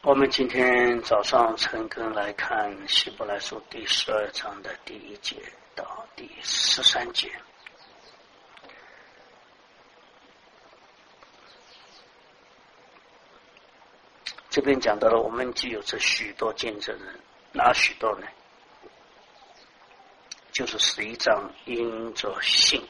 我们今天早上晨更来看希伯来书第12章的第1节到第13节。这边讲到了，我们既有这许多见证人，哪许多呢？就是11章因着信，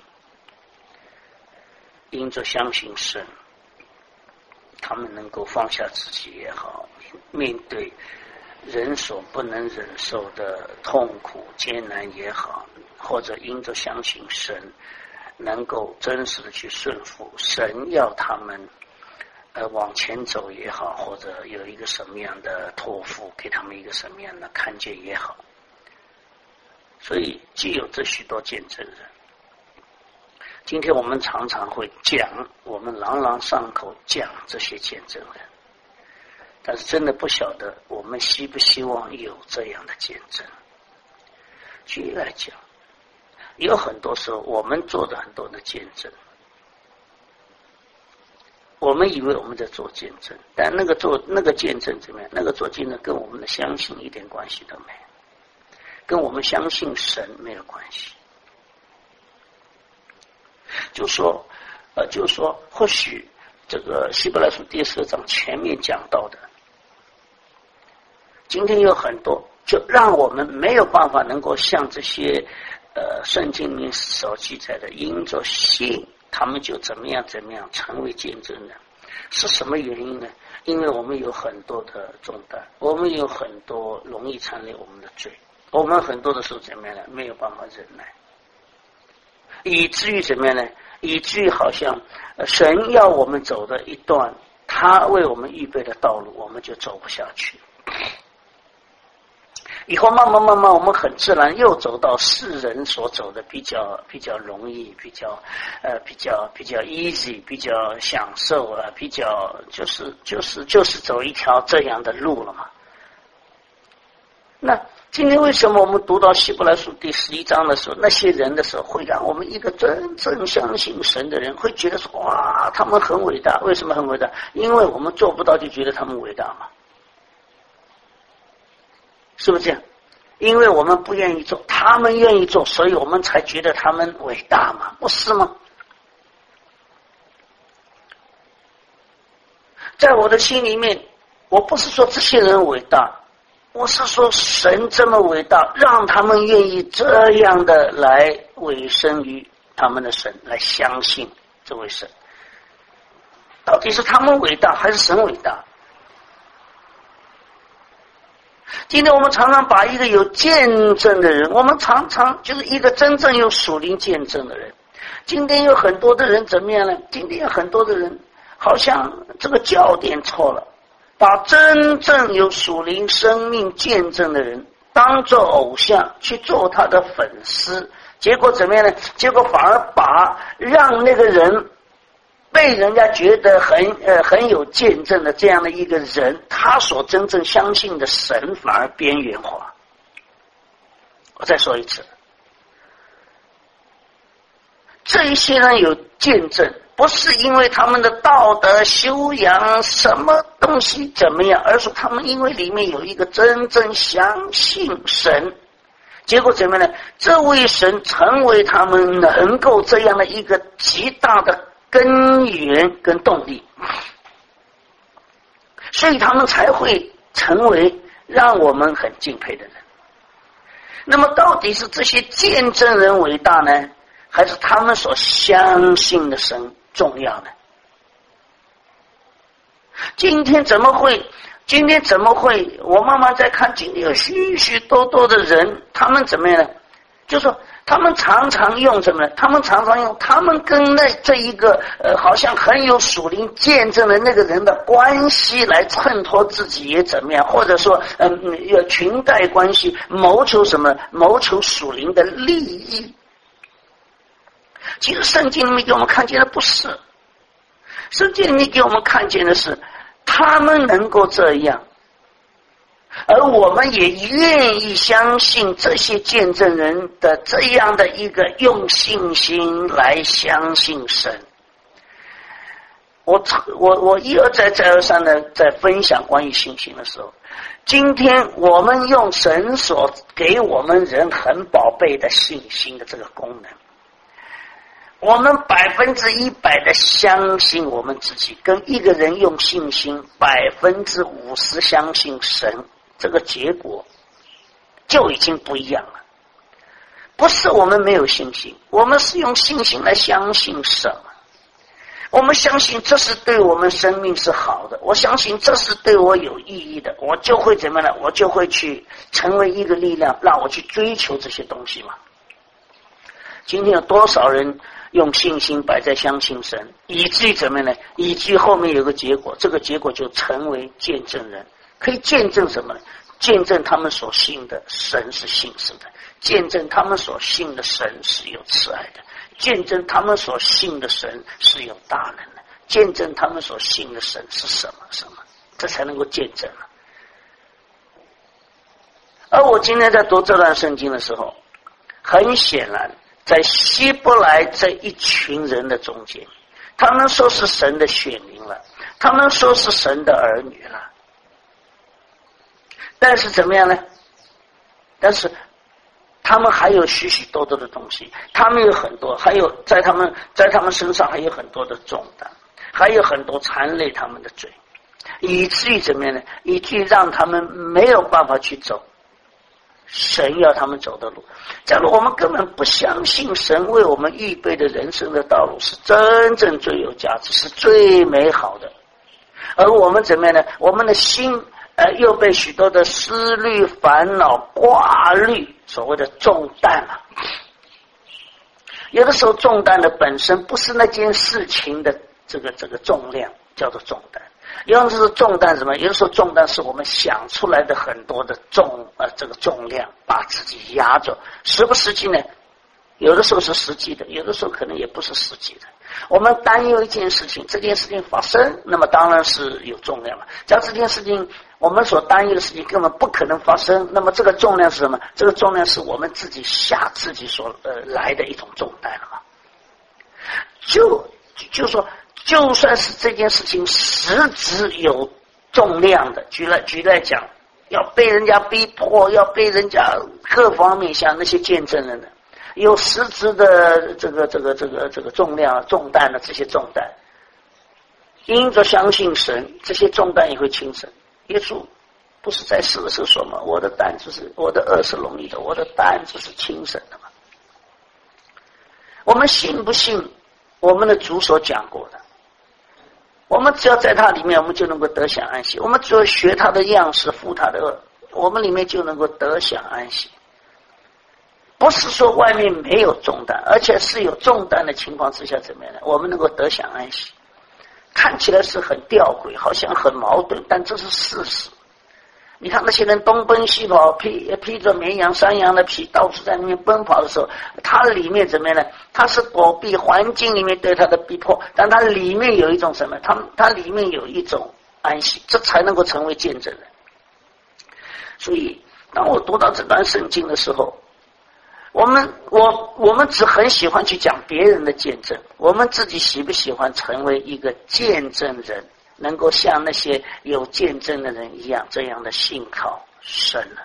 因着相信神，他们能够放下自己也好，面对人所不能忍受的痛苦艰难也好，或者因着相信神，能够真实的去顺服神要他们往前走也好，或者有一个什么样的托付，给他们一个什么样的看见也好。所以既有这许多见证人，今天我们常常会讲，我们朗朗上口讲这些见证人，但是真的不晓得我们希不希望有这样的见证。举例来讲，有很多时候我们做的很多的见证，我们以为我们在做见证，但那个见证怎么样？那个做见证跟我们的相信一点关系都没有，跟我们相信神没有关系。就说或许这个希伯来书第12章前面讲到的，今天有很多就让我们没有办法能够像这些圣经里面所记载的，因着信他们就怎么样成为见证人。是什么原因呢？因为我们有很多的重担，我们有很多容易缠累我们的罪，我们很多的时候怎么样呢？没有办法忍耐，以至于怎么样呢？以至于好像神要我们走的一段他为我们预备的道路，我们就走不下去。以后慢慢我们很自然又走到世人所走的比较容易，比较 easy， 比较享受啊，比较就是走一条这样的路了嘛。那今天为什么我们读到希伯来书第11章的时候，那些人的时候，会让我们一个真正相信神的人会觉得说，哇，他们很伟大。为什么很伟大？因为我们做不到就觉得他们伟大嘛，是不是这样？因为我们不愿意做，他们愿意做，所以我们才觉得他们伟大嘛，不是吗？在我的心里面，我不是说这些人伟大，我是说神这么伟大，让他们愿意这样的来委身于他们的神，来相信这位神。到底是他们伟大还是神伟大？今天我们常常把一个有见证的人，我们常常就是一个真正有属灵见证的人。今天有很多的人怎么样呢？今天有很多的人好像这个焦点错了，把真正有属灵生命见证的人当作偶像去做他的粉丝，结果怎么样呢？结果反而把让那个人被人家觉得很有见证的这样的一个人，他所真正相信的神反而边缘化。我再说一次，这一些人有见证，不是因为他们的道德修养什么东西怎么样，而是他们因为里面有一个真正相信神，结果怎么样呢？这位神成为他们能够这样的一个极大的根源跟动力，所以他们才会成为让我们很敬佩的人。那么到底是这些见证人伟大呢，还是他们所相信的神重要呢？今天怎么会我慢慢在看，今天有许许多多的人，他们怎么样呢？就是说他们常常用什么呢？他们常常用他们跟这一个好像很有属灵见证的那个人的关系来衬托自己也怎么样，或者说有裙带关系，谋求什么？谋求属灵的利益。其实圣经里面给我们看见的不是，圣经里面给我们看见的是他们能够这样，而我们也愿意相信这些见证人的这样的一个用信心来相信神。 我一而再再而三的在分享关于信心的时候，今天我们用神所给我们人很宝贝的信心的这个功能，我们100%的相信我们自己，跟一个人用信心50%相信神，这个结果就已经不一样了。不是我们没有信心，我们是用信心来相信神。我们相信这是对我们生命是好的，我相信这是对我有意义的，我就会怎么样呢？我就会去成为一个力量，让我去追求这些东西嘛。今天有多少人用信心摆在相信神，以至于怎么样呢？以至于后面有个结果，这个结果就成为见证人。可以见证什么呢？见证他们所信的神是信实的，见证他们所信的神是有慈爱的，见证他们所信的神是有大能的，见证他们所信的神是什么，这才能够见证了。而我今天在读这段圣经的时候，很显然在希伯来这一群人的中间，他们说是神的选民了，他们说是神的儿女了，但是怎么样呢？但是他们还有许许多多的东西，他们有很多，还有在他们身上还有很多的重担，还有很多缠累他们的罪，以至于怎么样呢？以至于让他们没有办法去走神要他们走的路。假如我们根本不相信神为我们预备的人生的道路是真正最有价值，是最美好的，而我们怎么样呢？我们的心又被许多的思虑、烦恼、挂虑，所谓的重担啊。有的时候重担的本身不是那件事情的这个重量，叫做重担。有的时候重担什么？有的时候重担是我们想出来的很多的这个重量，把自己压着。实不实际呢？有的时候是实际的，有的时候可能也不是实际的。我们担忧一件事情，这件事情发生，那么当然是有重量了。假如这件事情我们所担忧的事情根本不可能发生，那么这个重量是什么？这个重量是我们自己下自己所来的一种重担了。就说，就算是这件事情实质有重量的，举例来讲，要被人家逼迫，要被人家各方面像那些见证人的。有实质的这个重量重担的这些重担，因着相信神，这些重担也会轻省。耶稣不是在世的时候说嘛，我的轭是容易的，我的担子是轻省的嘛。我们信不信我们的主所讲过的？我们只要在他里面，我们就能够得享安息。我们只要学他的样式，负他的恶，我们里面就能够得享安息。不是说外面没有重担，而且是有重担的情况之下怎么样呢？我们能够得享安息。看起来是很吊诡，好像很矛盾，但这是事实。你看那些人东奔西跑，披着绵羊山羊的皮，到处在那边奔跑的时候，他里面怎么样呢？他是躲避环境里面对他的逼迫，但他里面有一种什么？他里面有一种安息，这才能够成为见证人。所以当我读到这段圣经的时候，我们只很喜欢去讲别人的见证，我们自己喜不喜欢成为一个见证人，能够像那些有见证的人一样，这样的信靠神呢？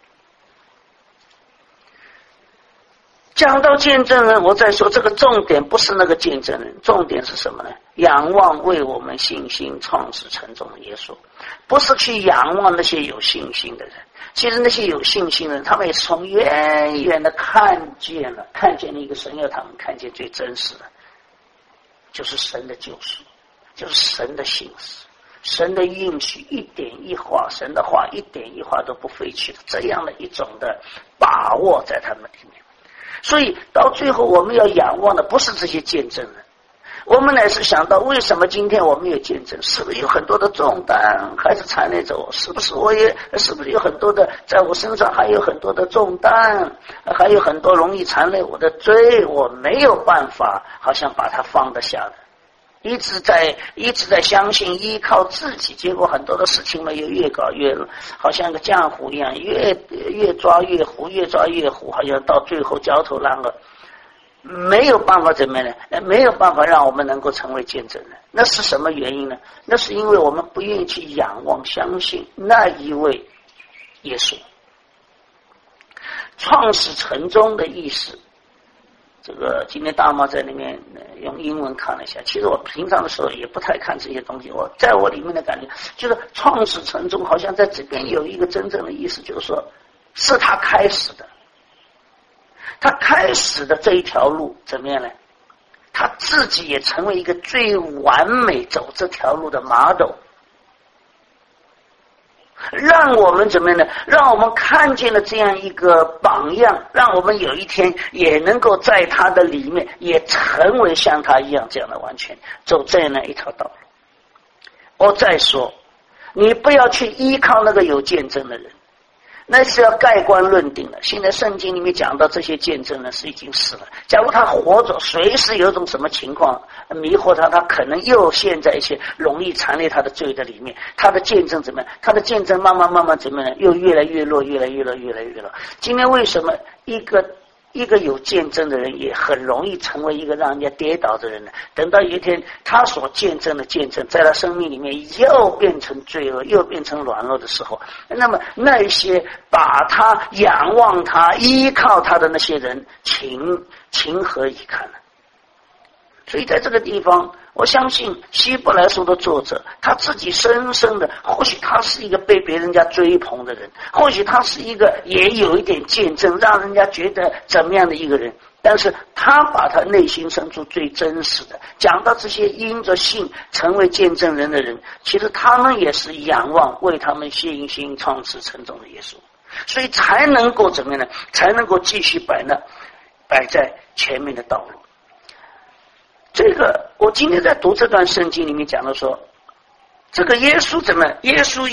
讲到见证人，我再说这个重点不是那个见证人，重点是什么呢？仰望为我们信心创始成终的耶稣，不是去仰望那些有信心的人。其实那些有信心的人，他们也是从远远的看见了一个神要他们看见最真实的，就是神的救赎，就是神的信实，神的应许一点一画，神的话一点一画都不废去的，这样的一种的把握在他们里面。所以到最后我们要仰望的不是这些见证人，我们乃是想到为什么今天我们有见证，是不是有很多的重担还是缠累着我，是不是有很多的在我身上还有很多的重担，还有很多容易缠累我的罪，我没有办法好像把它放得下的，一直在相信依靠自己，结果很多的事情呢又越搞越好像个浆糊一样，越抓越糊，越抓越糊，好像到最后焦头烂额。 没有办法怎么样呢？没有办法让我们能够成为见证人。那是什么原因呢？那是因为我们不愿意去仰望相信那一位耶稣。创始成终的意思，这个今天大妈在里面用英文看了一下，其实我平常的时候也不太看这些东西，我在我里面的感觉就是创始成终好像在这边有一个真正的意思，就是说是他开始的，他开始的这一条路怎么样呢？他自己也成为一个最完美走这条路的 model， 让我们怎么样呢？让我们看见了这样一个榜样，让我们有一天也能够在他的里面也成为像他一样这样的完全，走这样的一条道路。我再说，你不要去依靠那个有见证的人，那是要盖棺论定的。现在圣经里面讲到这些见证呢是已经死了，假如他活着，随时有种什么情况迷惑他，他可能又陷在一些容易缠累他的罪的里面，他的见证怎么样？他的见证慢慢怎么样？又越来越弱，越来越弱。今天为什么一个有见证的人也很容易成为一个让人家跌倒的人呢？等到有一天他所见证的见证在他生命里面又变成罪恶，又变成软弱的时候，那么那些把他仰望他依靠他的那些人情何以堪呢？所以在这个地方，我相信希伯来书的作者他自己深深的，或许他是一个被别人家追捧的人，或许他是一个也有一点见证让人家觉得怎么样的一个人，但是他把他内心深处最真实的讲到这些因着信成为见证人的人，其实他们也是仰望为他们信心创始成终的耶稣，所以才能够怎么样呢？才能够继续摆在前面的道路。这个我今天在读这段圣经里面讲的说，这个耶稣怎么？耶稣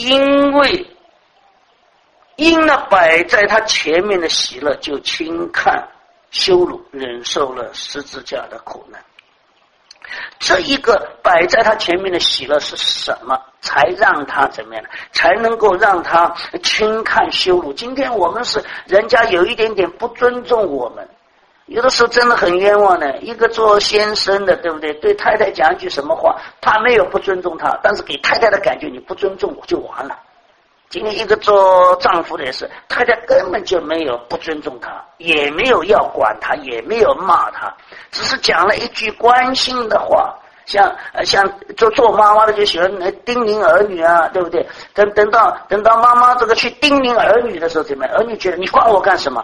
因那摆在他前面的喜乐，就轻看羞辱，忍受了十字架的苦难。这一个摆在他前面的喜乐是什么？才让他怎么样？才能够让他轻看羞辱。今天我们是人家有一点点不尊重我们，有的时候真的很冤枉的。一个做先生的，对不对？对太太讲一句什么话，他没有不尊重他，但是给太太的感觉你不尊重我就完了。今天一个做丈夫的也是，太太根本就没有不尊重他，也没有要管他，也没有骂他，只是讲了一句关心的话。像做妈妈的就喜欢叮咛儿女啊，对不对？等到妈妈这个去叮咛儿女的时候，怎么样？儿女觉得你管我干什么？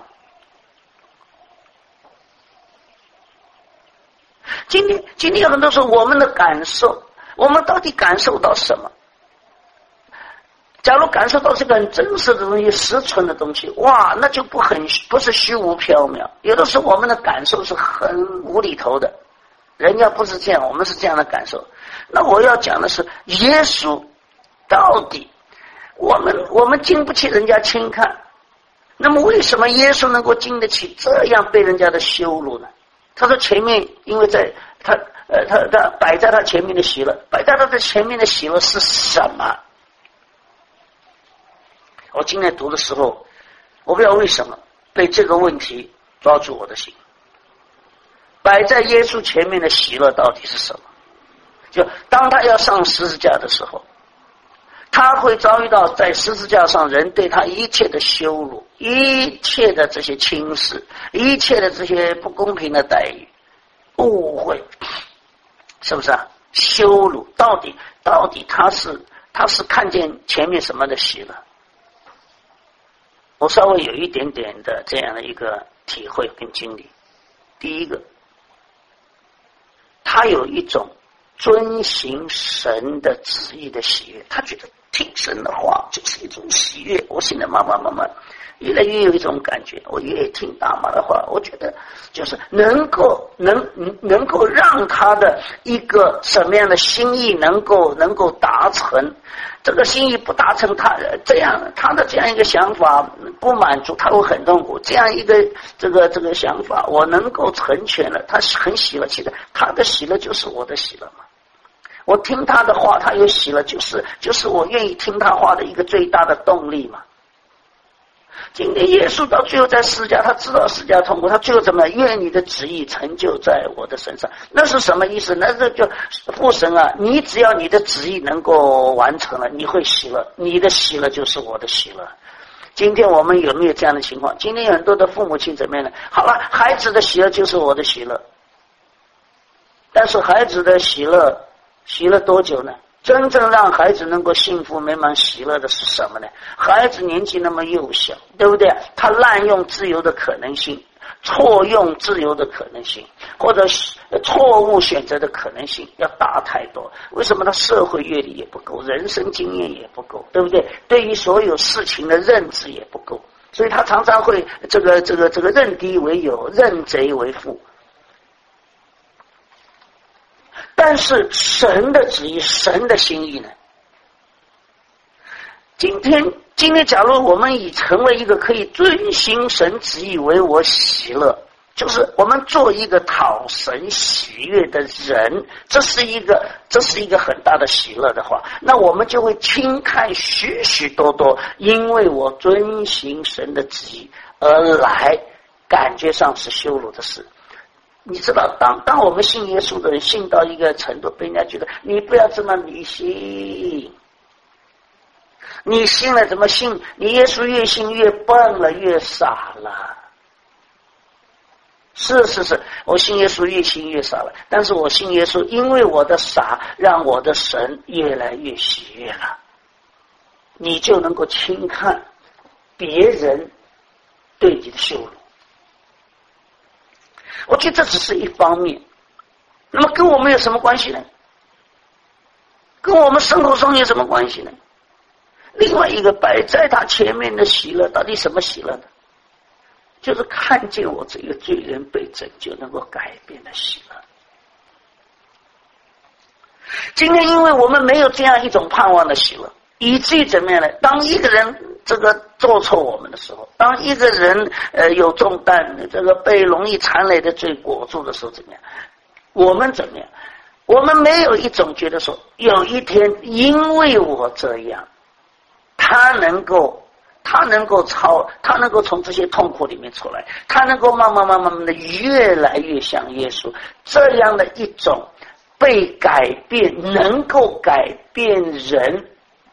今天有很多时候我们的感受，我们到底感受到什么？假如感受到这个很真实的东西，实存的东西，哇，那就不是虚无缥缈。有的时候我们的感受是很无厘头的，人家不是这样，我们是这样的感受。那我要讲的是，耶稣到底我们经不起人家轻看，那么为什么耶稣能够经得起这样被人家的羞辱呢？他说前面，因为在他摆在他前面的喜乐，摆在他的前面的喜乐是什么？我今天读的时候，我不知道为什么被这个问题抓住我的心。摆在耶稣前面的喜乐到底是什么？就当他要上十字架的时候，他会遭遇到在十字架上人对他一切的羞辱，一切的这些轻视，一切的这些不公平的待遇、误会，是不是啊？羞辱到底他是看见前面什么的喜乐？我稍微有一点点的这样的一个体会跟经历。第一个，他有一种遵行神的旨意的喜悦，他觉得听神的话就是一种喜悦。我现在慢慢越来越有一种感觉，我越听大妈的话，我觉得就是能够让他的一个什么样的心意能够达成。这个心意不达成，他的这样一个想法不满足，他会很痛苦。这样一个这个想法，我能够成全了，他很喜乐。其实他的喜乐就是我的喜乐嘛。我听他的话，他有喜乐，就是我愿意听他话的一个最大的动力嘛。 今天耶稣到最后在释迦，他知道释迦痛苦，他最后怎么样？愿你的旨意成就在我的身上。那是什么意思？那这就父神啊，你只要你的旨意能够完成了，你会喜乐，你的喜乐就是我的喜乐。今天我们有没有这样的情况？今天有很多的父母亲怎么样呢？好了，孩子的喜乐就是我的喜乐，但是孩子的喜乐多久呢？真正让孩子能够幸福美满喜乐的是什么呢？孩子年纪那么幼小，对不对？他滥用自由的可能性，错用自由的可能性，或者错误选择的可能性要大太多。为什么他社会阅历也不够，人生经验也不够，对不对？对于所有事情的认知也不够，所以他常常会这个认敌为友，认贼为父。但是神的旨意，神的心意呢？今天假如我们已成为一个可以遵行神旨意为我喜乐，就是我们做一个讨神喜悦的人，这是一个很大的喜乐的话，那我们就会轻看许许多多因为我遵行神的旨意而来感觉上是羞辱的事。你知道，当我们信耶稣的人信到一个程度，被人家觉得你不要这么迷信，你信了怎么信？你耶稣越信越笨了，越傻了。是，我信耶稣越信越傻了，但是我信耶稣，因为我的傻，让我的神越来越喜悦了。你就能够轻看别人对你的羞辱。我觉得这只是一方面，那么跟我们有什么关系呢？跟我们生活中有什么关系呢？另外一个摆在他前面的喜乐，到底什么喜乐呢？就是看见我这个罪人被拯救，能够改变的喜乐。今天因为我们没有这样一种盼望的喜乐，以至于怎么样呢？当一个人这个做错我们的时候，当一个人有重担，这个被容易缠累的罪裹住的时候，怎么样？我们怎么样？我们没有一种觉得说，有一天因为我这样，他能够从这些痛苦里面出来，他能够慢慢的越来越像耶稣，这样的一种被改变，能够改变人，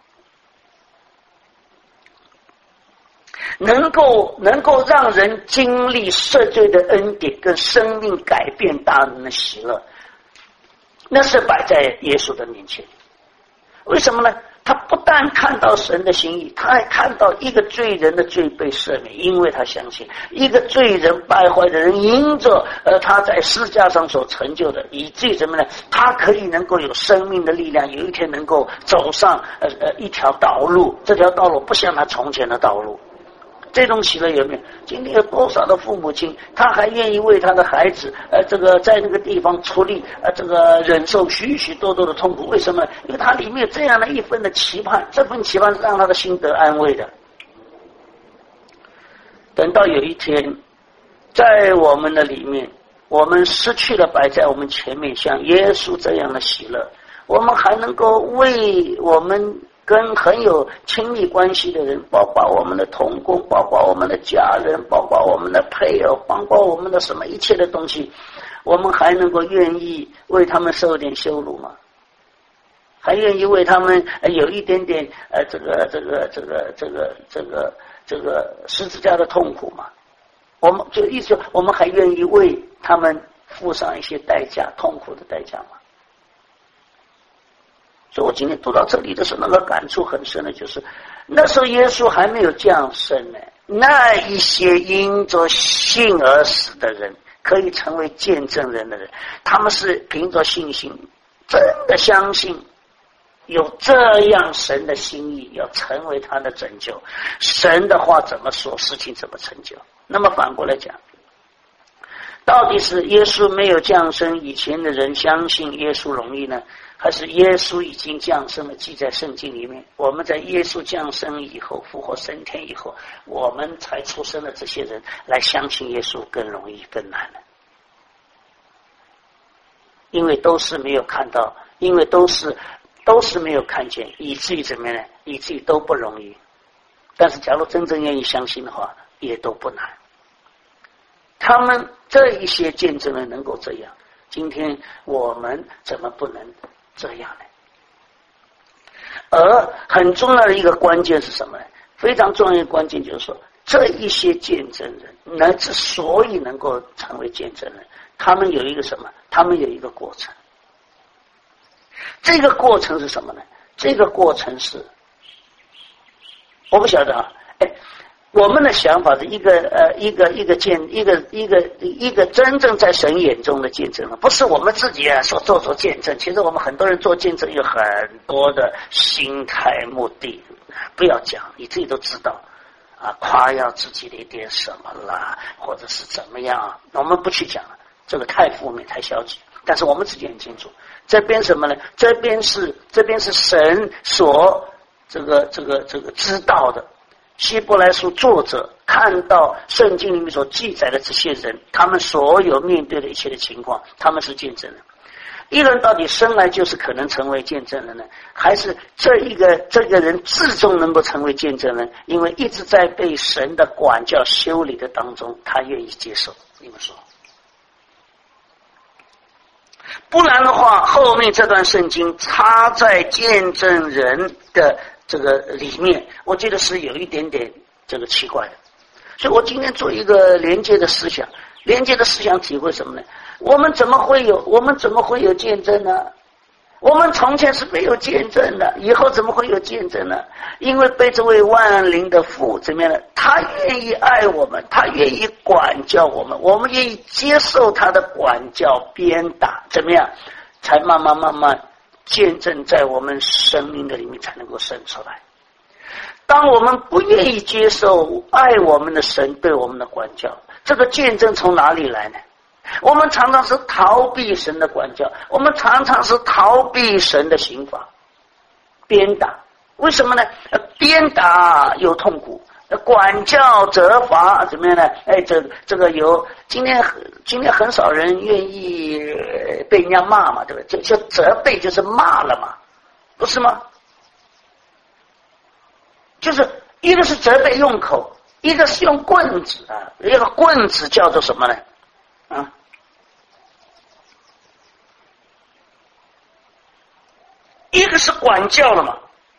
能够让人经历赦罪的恩典跟生命改变大能的喜乐，那是摆在耶稣的面前。为什么呢？他不但看到神的心意，他还看到一个罪人的罪被赦免，因为他相信一个罪人败坏的人因着他在十字架上所成就的，以至于什么呢？他可以能够有生命的力量，有一天能够走上一条道路，这条道路不像他从前的道路。这种喜乐有没有？今天有多少的父母亲，他还愿意为他的孩子这个在那个地方出力这个忍受许许多多的痛苦？为什么？因为他里面有这样的一份的期盼，这份期盼是让他的心得安慰的。等到有一天在我们的里面，我们失去了摆在我们前面像耶稣这样的喜乐，我们还能够为我们跟很有亲密关系的人，包括我们的同工，包括我们的家人，包括我们的配偶，包括我们的什么一切的东西，我们还能够愿意为他们受点羞辱吗？还愿意为他们有一点点这个十字架的痛苦吗？我们就意思说，我们还愿意为他们付上一些代价，痛苦的代价吗？所以我今天读到这里的时候，那个感触很深的就是，那时候耶稣还没有降生呢，那一些因着信而死的人，可以成为见证人的人，他们是凭着信心真的相信有这样神的心意要成为他的拯救，神的话怎么说，事情怎么成就。那么反过来讲，到底是耶稣没有降生以前的人相信耶稣容易呢，还是耶稣已经降生了，记在圣经里面，我们在耶稣降生以后，复活升天以后，我们才出生的这些人来相信耶稣更容易更难了？因为都是没有看到，因为都是没有看见，以至于怎么样呢？以至于都不容易。 但是假如真正愿意相信的话，也都不难。他们这一些见证人能够这样，今天我们怎么不能这样呢？而很重要的一个关键是什么呢？非常重要的关键就是说，这一些见证人之所以能够成为见证人，他们有一个什么？他们有一个过程。这个过程是什么呢？这个过程是，我不晓得啊，我们的想法是一个真正在神眼中的见证了，不是我们自己说做见证。其实我们很多人做见证有很多的心态目的，不要讲，你自己都知道啊，夸耀自己的一点什么啦，或者是怎么样，我们不去讲了，这个太负面太消极。但是我们自己很清楚，这边什么呢？这边是神所这个知道的。希伯来书作者看到圣经里面所记载的这些人，他们所有面对的一切的情况，他们是见证人。一个人到底生来就是可能成为见证人呢，还是这个人至终能够成为见证人？因为一直在被神的管教修理的当中，他愿意接受。你们说？不然的话，后面这段圣经插在见证人的这个里面，我觉得是有一点点这个奇怪的。所以我今天做一个连接的思想，体会什么呢？我们怎么会有见证呢？我们从前是没有见证的，以后怎么会有见证呢？因为被这位万灵的父怎么样呢？他愿意爱我们，他愿意管教我们，我们愿意接受他的管教鞭打，怎么样才慢慢见证在我们生命的里面才能够生出来。当我们不愿意接受爱我们的神对我们的管教，这个见证从哪里来呢？我们常常是逃避神的管教，我们常常是逃避神的刑罚鞭打。为什么呢？鞭打有痛苦，管教责罚怎么样呢？这个有今天很少人愿意被人家骂嘛，对不对？就责备就是骂了嘛，不是吗？就是一个是责备用口，一个是用棍子啊。一个棍子叫做什么呢？啊，一个是管教了嘛，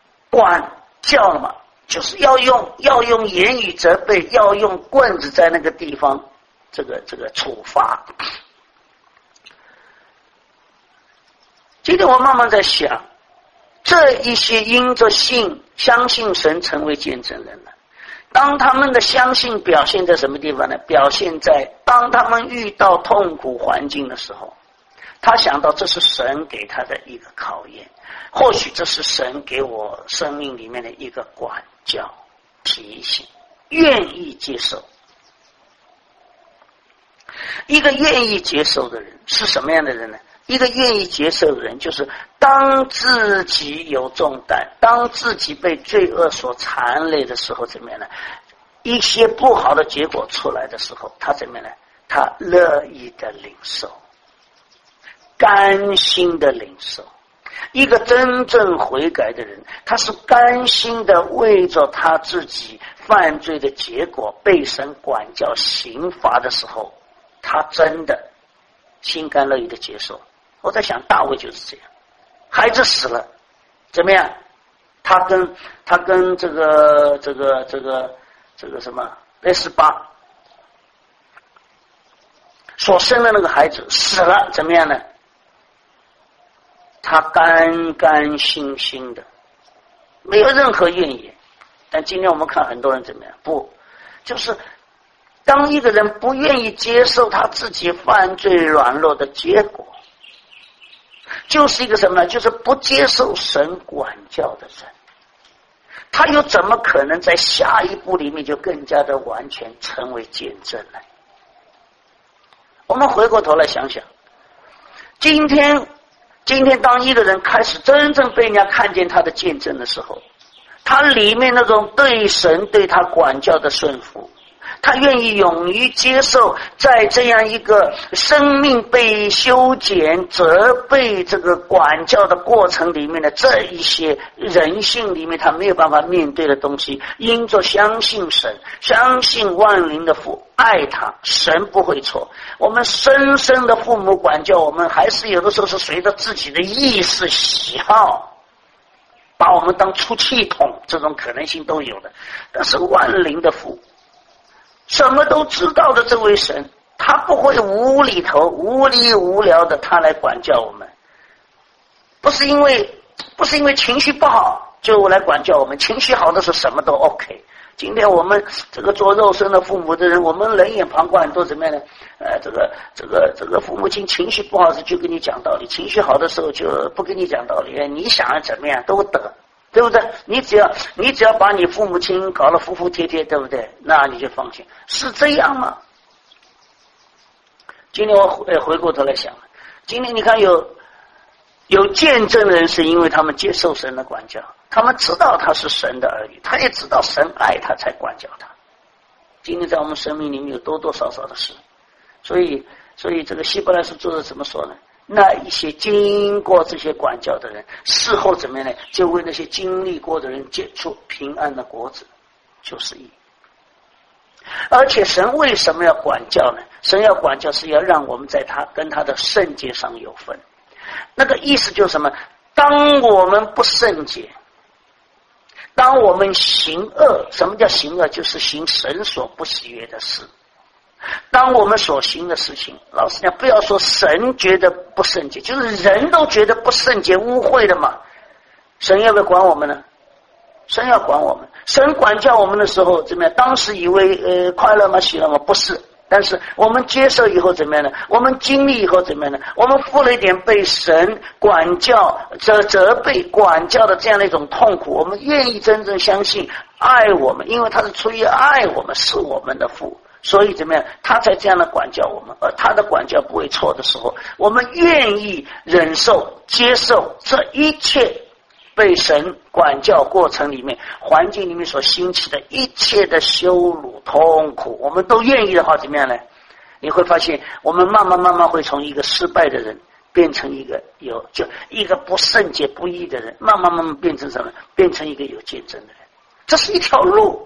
就是要用言语责备，要用棍子在那个地方这个处罚。今天我慢慢在想，这一些因着相信神成为见证人了，当他们的相信表现在什么地方呢？表现在当他们遇到痛苦环境的时候，他想到这是神给他的一个考验，或许这是神给我生命里面的一个管教提醒，愿意接受。一个愿意接受的人是什么样的人呢？一个愿意接受的人，就是当自己有重担，当自己被罪恶所缠累的时候，怎么样呢？一些不好的结果出来的时候，他怎么样呢？他乐意的领受，甘心的领受。一个真正悔改的人，他是甘心的为着他自己犯罪的结果被神管教刑罚的时候，他真的心甘乐意的接受。我在想大卫就是这样，孩子死了怎么样？他跟这个什么类似巴所生的那个孩子死了怎么样呢？他甘心心的，没有任何怨言。但今天我们看很多人怎么样？不，就是当一个人不愿意接受他自己犯罪软弱的结果，就是一个什么呢？就是不接受神管教的人，他又怎么可能在下一步里面就更加的完全成为见证呢？我们回过头来想想，今天当一个人开始真正被人家看见他的见证的时候，他里面那种对神对他管教的顺服， 他愿意勇于接受在这样一个生命被修剪责备这个管教的过程里面的这一些人性里面他没有办法面对的东西，因着相信神，相信万灵的父爱他，神不会错。我们深深的父母管教我们，还是有的时候是随着自己的意识喜好把我们当出气筒，这种可能性都有的。但是万灵的父什么都知道的这位神，他不会无厘头无理无聊的他来管教我们，不是因为情绪不好就来管教我们，情绪好的时候什么都 OK。今天我们这个做肉身的父母的人，我们冷眼旁观很多怎么样呢？这个父母亲情绪不好时就跟你讲道理，情绪好的时候就不跟你讲道理，你想怎么样都得，对不对？你只要把你父母亲搞得服服帖帖，对不对？那你就放心，是这样吗？今天我回过头来想，今天你看有见证人，是因为他们接受神的管教，他们知道他是神的儿女，他也知道神爱他才管教他。今天在我们生命里面有多多少少的事，所以这个希伯来书作者怎么说呢？那一些经过这些管教的人，事后怎么样呢？就为那些经历过的人结出平安的果子，就是义。而且神为什么要管教呢？神要管教是要让我们在他跟他的圣洁上有分。那个意思就是什么？当我们不圣洁，当我们行恶，什么叫行恶？就是行神所不喜悦的事。当我们所行的事情，老实讲，不要说神觉得不圣洁，就是人都觉得不圣洁污秽的嘛，神要不要管我们呢？神要管我们。神管教我们的时候怎么样？当时以为快乐吗？喜乐吗？不是。但是我们接受以后怎么样呢？我们经历以后怎么样呢？我们付了一点被神管教责备管教的这样的一种痛苦，我们愿意真正相信爱我们，因为他是出于爱我们，是我们的父，所以怎么样？他才这样的管教我们，而他的管教不会错的时候，我们愿意忍受接受这一切被神管教过程里面环境里面所兴起的一切的羞辱痛苦，我们都愿意的话怎么样呢？你会发现我们慢慢会从一个失败的人变成一个一个不圣洁不义的人，慢慢变成什么？变成一个有见证的人。这是一条路，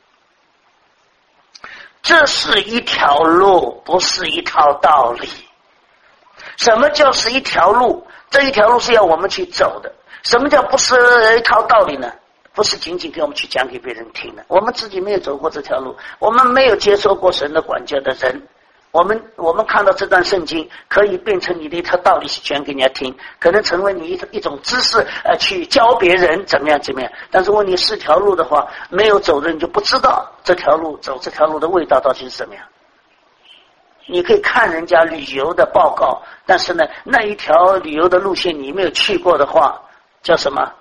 这是一条路，不是一套道理。什么叫是一条路？这一条路是要我们去走的。什么叫不是一套道理呢？不是仅仅给我们去讲给别人听的，我们自己没有走过这条路，我们没有接受过神的管教的人，我们看到这段圣经可以变成你的一套道理去讲给人家听，可能成为你一种知识去教别人怎么样，但是问你是条路的话，没有走的人就不知道这条路走这条路的味道到底是怎么样。你可以看人家旅游的报告，但是呢那一条旅游的路线你没有去过的话，叫什么？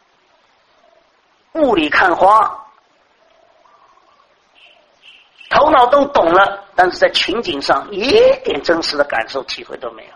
雾里看花，头脑都懂了，但是在情景上一点真实的感受体会都没有。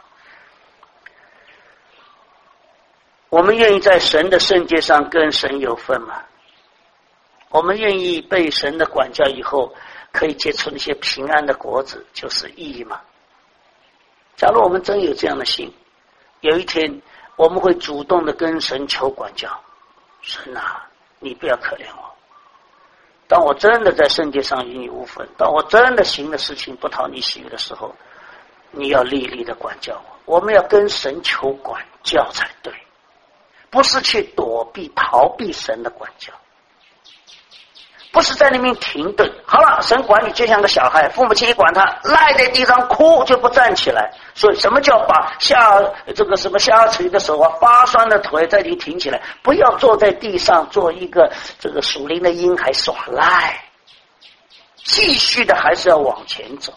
我们愿意在神的圣洁上跟神有份吗？我们愿意被神的管教以后可以结出那些平安的果子，就是义吗？假如我们真有这样的心，有一天我们会主动的跟神求管教，神啊，你不要可怜我，当我真的在圣洁上与你无分，当我真的行的事情不讨你喜悦的时候，你要厉厉的管教我。我们要跟神求管教才对，不是去躲避逃避神的管教，不是在那边停顿。好了，神管你就像个小孩，父母亲一管他，赖在地上哭就不站起来。所以什么叫把下垂的手啊，发酸的腿在你挺起来？不要坐在地上做一个这个属灵的婴孩耍赖，继续的还是要往前走。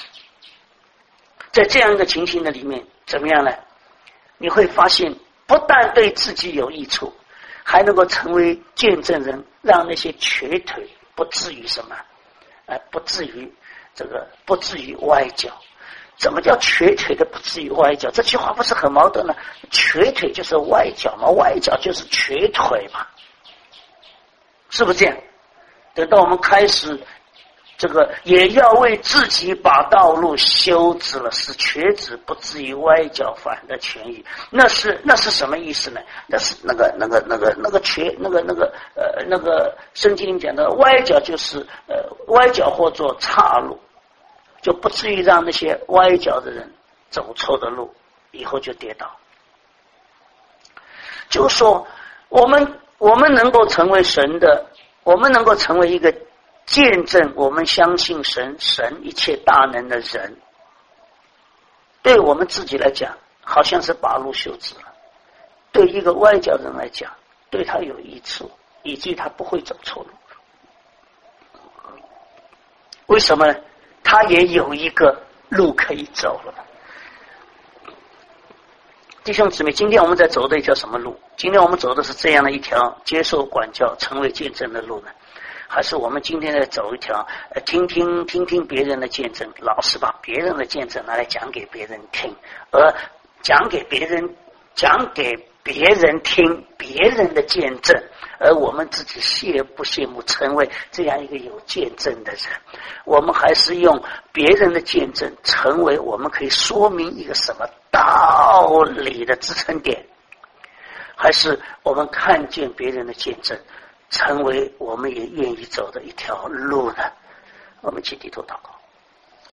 在这样一个情形的里面，怎么样呢？你会发现，不但对自己有益处，还能够成为见证人，让那些瘸腿不至于什么，不至于歪脚。怎么叫瘸腿的不至于歪脚？这句话不是很矛盾呢？瘸腿就是歪脚嘛，歪脚就是瘸腿嘛，是不是这样？等到我们开始这个也要为自己把道路修直了，使瘸子不至于歪脚反的痊愈。那是什么意思呢？那是那个圣经里讲的歪脚，就是歪脚或做岔路，就不至于让那些歪脚的人走错的路，以后就跌倒。就是说，我们能够成为神的，我们能够成为一个见证我们相信神一切大能的人，对我们自己来讲好像是把路修直了，对一个外教人来讲对他有益处，以至于他不会走错路。为什么呢？他也有一个路可以走了。弟兄姊妹，今天我们在走的一条什么路？今天我们走的是这样的一条接受管教成为见证的路呢，还是我们今天在走一条听听别人的见证，老是把别人的见证拿来讲给别人听，而讲给别人听别人的见证，而我们自己羡不羡慕成为这样一个有见证的人？我们还是用别人的见证成为我们可以说明一个什么道理的支撑点，还是我们看见别人的见证成为我们也愿意走的一条路呢？我们一起低头祷告。